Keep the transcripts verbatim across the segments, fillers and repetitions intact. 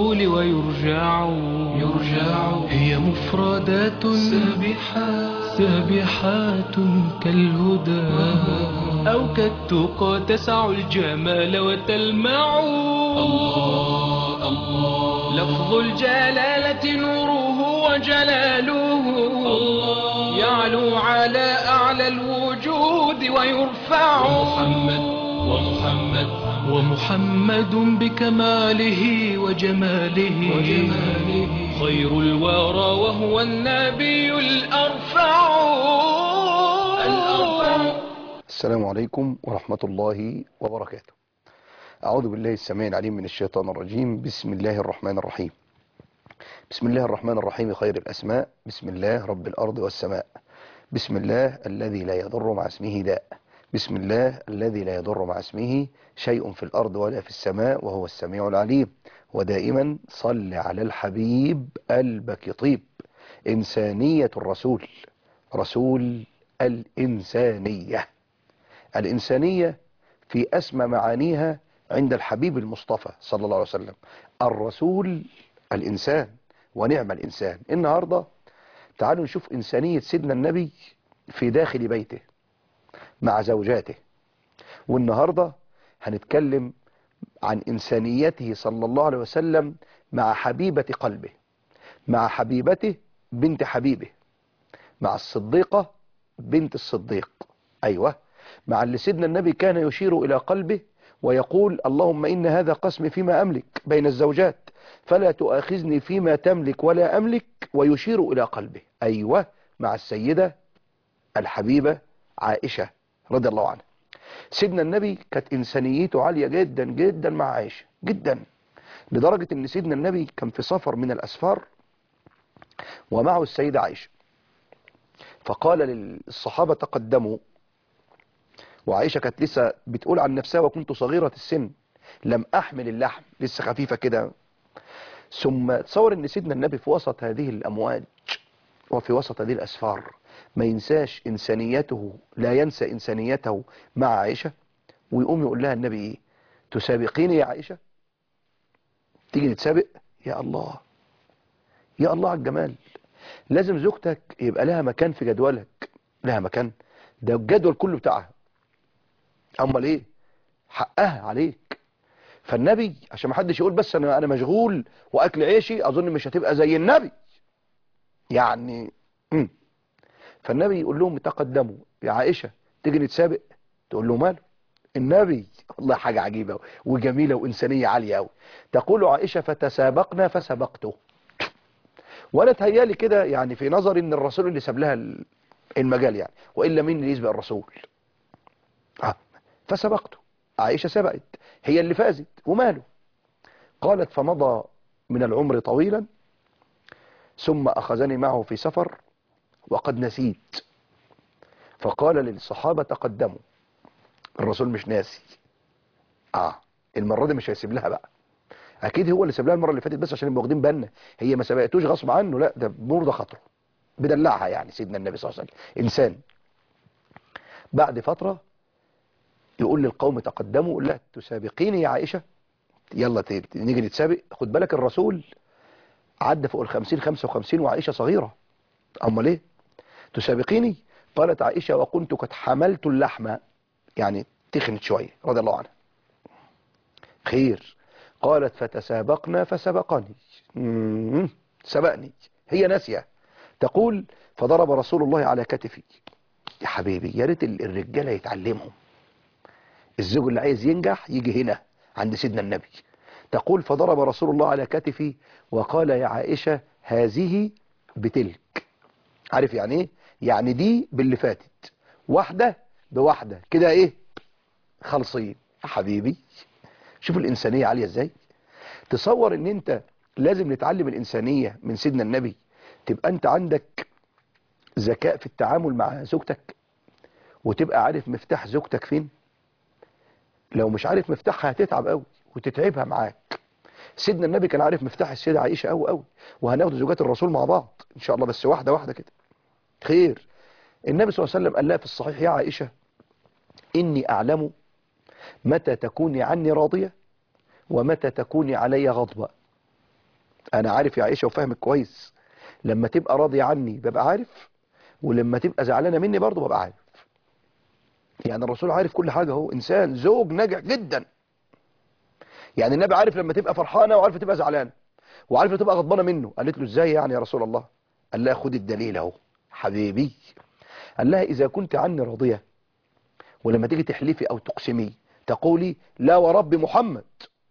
الرسول ويرجع يرجع هي مفردات سابحات سابحات كالهدى أو كالتقى تسع الجمال وتلمع الله الله لفظ الجلالة نوره وجلاله الله يعلو على أعلى الوجود ويرفع ومحمد ومحمد ومحمد بكماله وجماله, وجماله خير الورى وهو النبي الأرفع الأرفع. السلام عليكم ورحمة الله وبركاته. أعوذ بالله السميع العليم من الشيطان الرجيم. بسم الله الرحمن الرحيم. بسم الله الرحمن الرحيم خير الأسماء. بسم الله رب الأرض والسماء. بسم الله الذي لا يضر مع اسمه داء. بسم الله الذي لا يضر مع اسمه شيء في الأرض ولا في السماء وهو السميع العليم. ودائما صل على الحبيب قلبك يطيب. إنسانية الرسول، رسول الإنسانية. الإنسانية في أسمى معانيها عند الحبيب المصطفى صلى الله عليه وسلم. الرسول الإنسان ونعم الإنسان. النهاردة تعالوا نشوف إنسانية سيدنا النبي في داخل بيته مع زوجاته. والنهاردة هنتكلم عن إنسانيته صلى الله عليه وسلم مع حبيبة قلبه، مع حبيبته بنت حبيبه، مع الصديقة بنت الصديق. أيوة، مع اللي سيدنا النبي كان يشير إلى قلبه ويقول اللهم إن هذا قسم فيما أملك بين الزوجات فلا تؤاخذني فيما تملك ولا أملك، ويشير إلى قلبه. أيوة، مع السيدة الحبيبة عائشة رضي الله عنها. سيدنا النبي كانت إنسانيته عالية جدا جدا مع عائشة جدا، لدرجة أن سيدنا النبي كان في سفر من الأسفار ومعه السيدة عائشة، فقال للصحابة تقدموا، وعائشة كانت لسه بتقول عن نفسها وكنت صغيرة السن لم أحمل اللحم، لسه خفيفة كده. ثم تصور أن سيدنا النبي في وسط هذه الأمواج وفي وسط هذه الأسفار ما ينساش إنسانيته، لا ينسى إنسانيته مع عائشة، ويقوم يقول لها النبي إيه؟ تسابقيني يا عائشة؟ تيجي نتسابق؟ يا الله يا الله على الجمال. لازم زوجتك يبقى لها مكان في جدولك، لها مكان، ده الجدول كله بتاعها. أمال إيه؟ حقها عليك. فالنبي عشان ما حدش يقول بس أنا أنا مشغول وأكل عيشي، أظن مش هتبقى زي النبي يعني. مم. فالنبي يقول لهم تقدموا يا عائشة تيجي نتسابق، تقول له ماله النبي؟ والله حاجة عجيبة وجميلة وإنسانية عالية قوي. تقول عائشة فتسابقنا فسبقته. وانا تهيالي كده يعني في نظري ان الرسول اللي ساب لها المجال يعني، وإلا مين اللي يسبق الرسول؟ آه. فسبقته، عائشة سبقت، هي اللي فازت وماله. قالت فمضى من العمر طويلا ثم أخذني معه في سفر وقد نسيت، فقال للصحابة تقدموا. الرسول مش ناسي. اه المرة دي مش هيسيب لها بقى، اكيد هو اللي ساب لها المرة اللي فاتت بس عشان نبقى واخدين بالنا، هي ما سبقتوش غصب عنه، لا ده بمرضى خاطره بدلعها يعني. سيدنا النبي صلى الله عليه وسلم انسان. بعد فترة يقول للقوم تقدموا، يقول لها تسابقيني يا عائشة؟ يلا نيجي نتسابق. خد بالك الرسول عدى فوق الخمسين خمسة وخمسين وعائشة صغيرة. امال ايه؟ تسابقيني؟ قالت عائشة وكنت قد حملت اللحمة، يعني تخنت شوية رضي الله عنها. خير. قالت فتسابقنا فسبقني. مم. سبقني، هي ناسية. تقول فضرب رسول الله على كتفي. يا حبيبي يا ريت الرجاله يتعلمهم، الزوج اللي عايز ينجح يجي هنا عند سيدنا النبي. تقول فضرب رسول الله على كتفي وقال يا عائشة هذه بتلك. عارف يعني ايه؟ يعني دي باللي فاتت، واحدة بواحدة كده، ايه خلصين. يا حبيبي شوف الإنسانية عالية ازاي. تصور ان انت لازم نتعلم الإنسانية من سيدنا النبي، تبقى انت عندك ذكاء في التعامل مع زوجتك، وتبقى عارف مفتاح زوجتك فين. لو مش عارف مفتاحها هتتعب قوي وتتعبها معاك. سيدنا النبي كان عارف مفتاح السيدة عائشة قوي قوي، وهناخد زوجات الرسول مع بعض ان شاء الله، بس واحدة واحدة كده. خير. النبي صلى الله عليه وسلم قال لها في الصحيح يا عائشة إني أعلم متى تكوني عني راضية ومتى تكوني علي غضبة. انا عارف يا عائشة وفاهمك كويس، لما تبقى راضية عني ببقى عارف، ولما تبقى زعلانة مني برضه ببقى عارف. يعني الرسول عارف كل حاجة، هو انسان زوج ناجح جدا. يعني النبي عارف لما تبقى فرحانة وعارف تبقى زعلانة، وعارف تبقى غضبانة منه. قالت له ازاي يعني يا رسول الله؟ قال لها خد الدليل اهو حبيبي. قال لها اذا كنت عني راضية، ولما تيجي تحلفي او تقسمي تقولي لا ورب محمد،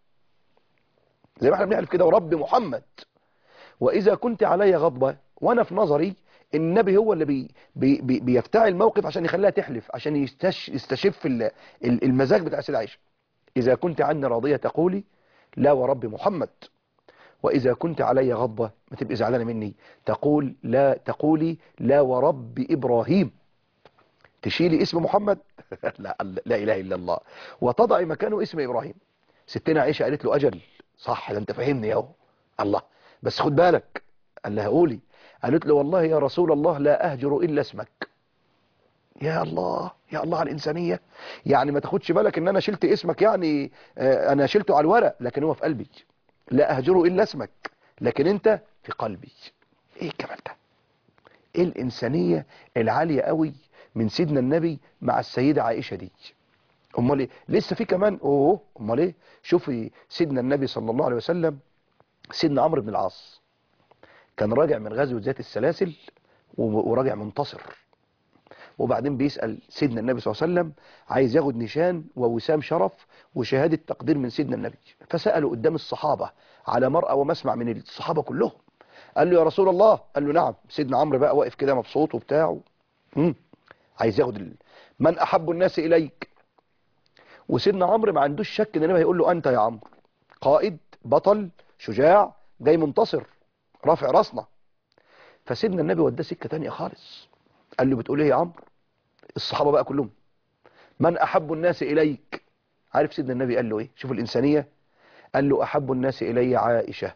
زي ما احنا بنحلف كده ورب محمد. واذا كنت علي غضبة، وانا في نظري النبي هو اللي بي بي بي بيفتعل الموقف عشان يخليها تحلف، عشان يستش يستشف ال- ال- المزاج بتاع السيدة عائشة. اذا كنت عني راضية تقولي لا ورب محمد، واذا كنت علي غضبة ما تبقي زعلانة مني تقول لا تقولي لا ورب ابراهيم، تشيلي اسم محمد لا لا اله الا الله، وتضعي مكانه اسم ابراهيم. ستنا عائشة قالت له اجل صح، ده انت فاهمني اهو. الله، بس خد بالك. قال لها قولي. قالت له والله يا رسول الله لا اهجر الا اسمك. يا الله يا الله على الانسانيه. يعني ما تاخدش بالك ان انا شلت اسمك، يعني آه، انا شلته على الورق لكن هو في قلبي. لا اهجره الا اسمك، لكن انت في قلبي. ايه الكلام ده؟ ايه الانسانيه العاليه قوي من سيدنا النبي مع السيده عائشه دي؟ امال ايه لسه في كمان؟ اوه امال ايه. شوفي سيدنا النبي صلى الله عليه وسلم، سيدنا عمرو بن العاص كان راجع من غزوه ذات السلاسل و- وراجع منتصر. وبعدين بيسأل سيدنا النبي صلى الله عليه وسلم، عايز ياخد نشان ووسام شرف وشهادة تقدير من سيدنا النبي. فسأله قدام الصحابة على مرأى ومسمع من الصحابة كلهم. قال له يا رسول الله. قال له نعم. سيدنا عمرو بقى واقف كده مبسوط وبتاع، مم. عايز ياخد ال... من أحب الناس إليك. وسيدنا عمرو ما عندوش شك ان النبي هيقول له أنت يا عمرو قائد بطل شجاع جاي منتصر رافع راسنا. فسيدنا النبي وداه سكة تانية خالص. قال له بتقول ايه يا عمرو؟ الصحابة بقى كلهم من أحب الناس إليك. عارف سيدنا النبي قال له إيه؟ شوف الإنسانية. قال له أحب الناس إلي عائشة.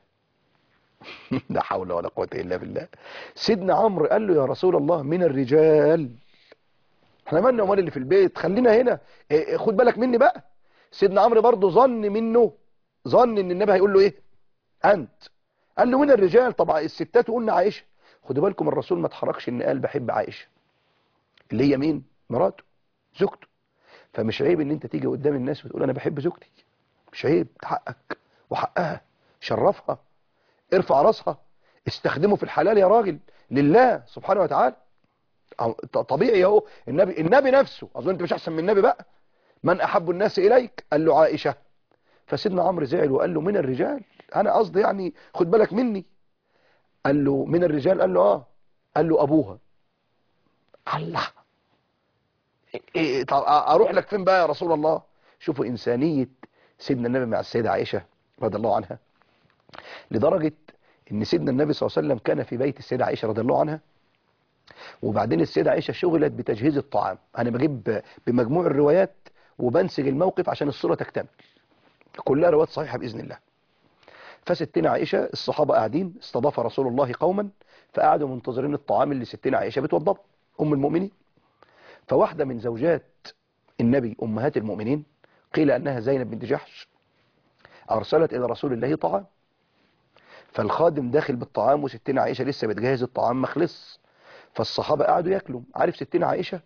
لا حول ولا قوة إلا بالله. سيدنا عمرو قال له يا رسول الله من الرجال، احنا مالنا ومال اللي في البيت، خلينا هنا. إيه إيه خد بالك مني بقى. سيدنا عمرو برضه ظن منه، ظن ان النبي هيقول له ايه؟ انت. قال له من الرجال. طبعا الستات قلنا عائشة. خدوا بالكم الرسول ما اتحركش ان قال بحب عائشة، اللي هي مين؟ مراته، زوجته. فمش عيب ان انت تيجي قدام الناس وتقول انا بحب زوجتي، مش عيب، ده حقك وحقها. شرفها، ارفع راسها، استخدمه في الحلال يا راجل لله سبحانه وتعالى. أهو ط- طبيعي اهو. النبي النبي نفسه، اظن انت مش احسن من النبي بقى. من احب الناس اليك؟ قال له عائشة. فسيدنا عمرو زعل وقال له من الرجال، انا قصدي يعني خد بالك مني. قال له من الرجال؟ قال له اه. قال له ابوها. الله. إيه طب اروح لك فين بقى يا رسول الله؟ شوفوا انسانية سيدنا النبي مع السيدة عائشة رضي الله عنها، لدرجة ان سيدنا النبي صلى الله عليه وسلم كان في بيت السيدة عائشة رضي الله عنها، وبعدين السيدة عائشة شغلت بتجهيز الطعام. انا بجيب بمجموع الروايات وبنسج الموقف عشان الصورة تكتمل، كلها روايات صحيحة بإذن الله. فستنا عائشة الصحابة قاعدين، استضاف رسول الله قوما فقعدوا منتظرين الطعام اللي ستنا عائشة بتوضبه ام المؤمنين. فواحدة من زوجات النبي امهات المؤمنين، قيل انها زينب بنت جحش، ارسلت الى رسول الله طعام. فالخادم داخل بالطعام وستنا عائشة لسه بتجهز الطعام مخلص. فالصحابة قعدوا ياكلوا. عارف ستنا عائشة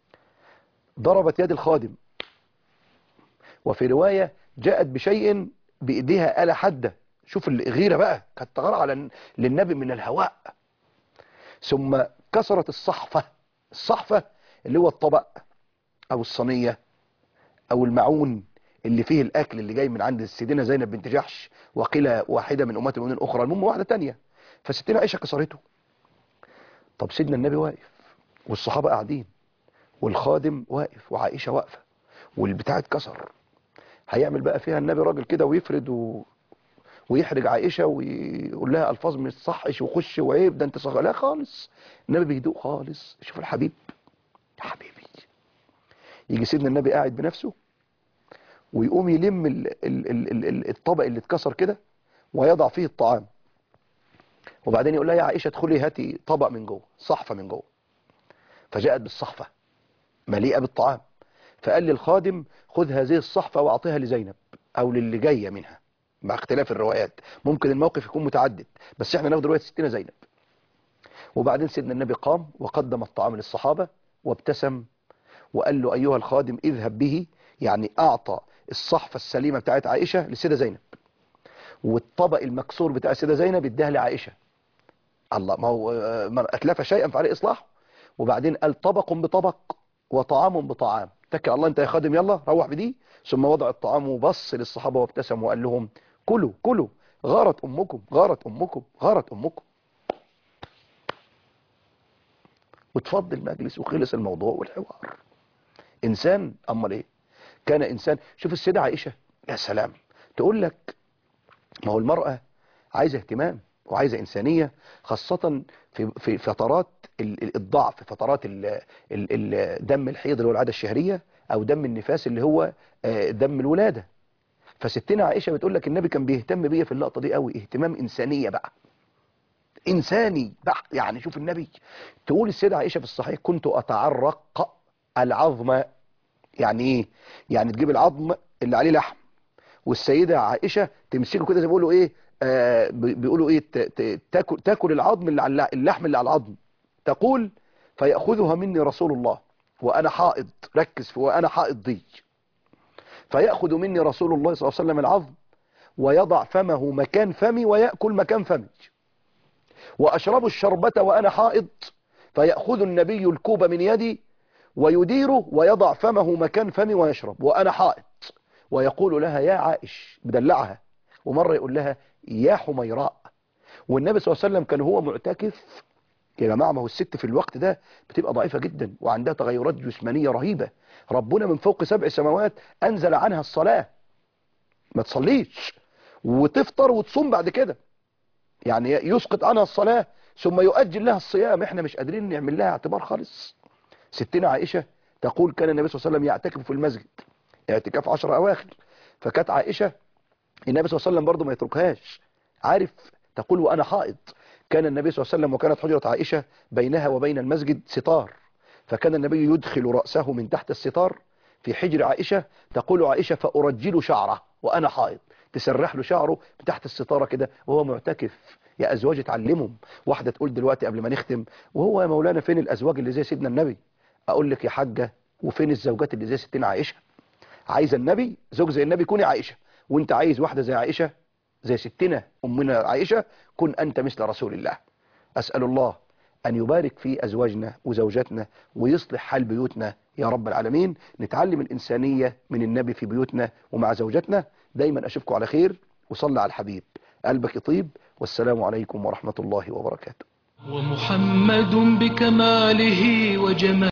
ضربت يد الخادم، وفي رواية جاءت بشيء بإيديها آلة حادة. شوف الغيرة بقى، كانت تغار على للنبي من الهواء. ثم كسرت الصحفة. الصحفة اللي هو الطبق أو الصينية أو المعون اللي فيه الأكل اللي جاي من عند السيدنا زينب بنت جحش، وقيل واحدة من أمهات المؤمنين الأخرى، المهم واحدة تانية. فستنا عائشة كسرته. طب سيدنا النبي واقف والصحابة قاعدين والخادم واقف وعائشة واقفة والبتاع اتكسر. هيعمل بقى فيها النبي راجل كده ويفرد و... ويحرج عائشة ويقول لها ألفاظ مش صحش وخش وعيب ده انت صغير؟ لا خالص. النبي بيدوق خالص. شوف الحبيب يا حبيبي. يجي سيدنا النبي قاعد بنفسه ويقوم يلم ال... ال... ال... ال... الطبق اللي اتكسر كده ويضع فيه الطعام، وبعدين يقول لها يا عائشة ادخلي هاتي طبق من جوه، صحفة من جوه. فجاءت بالصحفة مليئة بالطعام. فقال للخادم خذ هذه الصحفة واعطيها لزينب او للي جاية منها. مع اختلاف الروايات، ممكن الموقف يكون متعدد، بس احنا ناخد رواية ستنا زينب. وبعدين سيدنا النبي قام وقدم الطعام للصحابة وابتسم وقال له أيها الخادم اذهب به، يعني أعطى الصحفة السليمة بتاعت عائشة للسيدة زينب، والطبق المكسور بتاع السيدة زينب اداها لعائشة. الله، ما هو آه، من أتلف شيئا فعليه إصلاحه. وبعدين قال طبق بطبق وطعام بطعام، اتكل الله انت يا خادم يلا روح بدي. ثم وضع الطعام وبص للصحابة وابتسم وقال لهم كلوا كلوا، غارت أمكم غارت أمكم غارت أمكم. وتفضل المجلس وخلص الموضوع والحوار. إنسان، أمال إيه، كان إنسان. شوف السيدة عائشة، يا سلام، تقول لك ما هو المرأة عايزة اهتمام وعايزة إنسانية، خاصة في في فترات ال- ال- الضعف، في فترات ال- ال- ال- دم الحيض اللي هو العادة الشهرية، أو دم النفاس اللي هو آه، دم الولادة. فستنا عائشة بتقول لك النبي كان بيهتم بيا في اللقطة دي قوي، اهتمام إنسانية بقى، إنساني بحت. يعني شوف النبي، تقول السيدة عائشة في الصحيح كنت أتعرق العظم. يعني إيه؟ يعني تجيب العظم اللي عليه لحم، والسيدة عائشة تمسكه كده زي ما بيقولوا ايه، آه بي- بيقولوا ايه، ت- ت- تاكل تاكل العظم اللي على اللحم اللي على العظم. تقول فيأخذها مني رسول الله وانا حائض، ركز في وانا حائض دي، فيأخذ مني رسول الله صلى الله عليه وسلم العظم ويضع فمه مكان فمي ويأكل مكان فمي، وأشرب الشربة وأنا حائض، فيأخذ النبي الكوب من يدي ويديره ويضع فمه مكان فمي ويشرب وأنا حائض، ويقول لها يا عائش، بدلعها، ومرة يقول لها يا حميراء. والنبي صلى الله عليه وسلم كان هو معتكف. يا جماعة ما هو الست في الوقت ده بتبقى ضعيفة جدا وعندها تغيرات جسمانية رهيبة، ربنا من فوق سبع سماوات أنزل عنها الصلاة، ما تصليش وتفطر وتصوم بعد كده، يعني يسقط عنها الصلاة ثم يؤجل لها الصيام. احنا مش قادرين نعمل لها اعتبار خالص. ستنا عائشة تقول كان النبي صلى الله عليه وسلم يعتكف في المسجد اعتكاف عشر أواخر، فكانت عائشة النبي صلى الله عليه وسلم برضه ما يتركهاش، عارف، تقول وأنا حائض. كان النبي صلى الله عليه وسلم وكانت حجرة عائشة بينها وبين المسجد ستار، فكان النبي يدخل رأسه من تحت الستار في حجر عائشة، تقول عائشة فأرجل شعره وأنا حائض، تسرح له شعره من تحت الستارة كده وهو معتكف. يا أزواج اتعلمهم. واحدة تقول دلوقتي قبل ما نختم، وهو يا مولانا فين الأزواج اللي زي سيدنا النبي؟ أقول لك يا حاجة، وفين الزوجات اللي زي ستنا عائشة؟ عايزة النبي زوج زي النبي كوني عائشة، وانت عايز واحدة زي عائشة زي ستنا أمنا عائشة، كن أنت مثل رسول الله. أسأل الله أن يبارك في أزواجنا وزوجاتنا ويصلح حال بيوتنا يا رب العالمين. نتعلم الإنسانية من النبي في بيوتنا ومع زوجاتنا. دايما أشوفكم على خير، وصلى على الحبيب قلبك يطيب، والسلام عليكم ورحمة الله وبركاته. ومحمد بكماله وجماله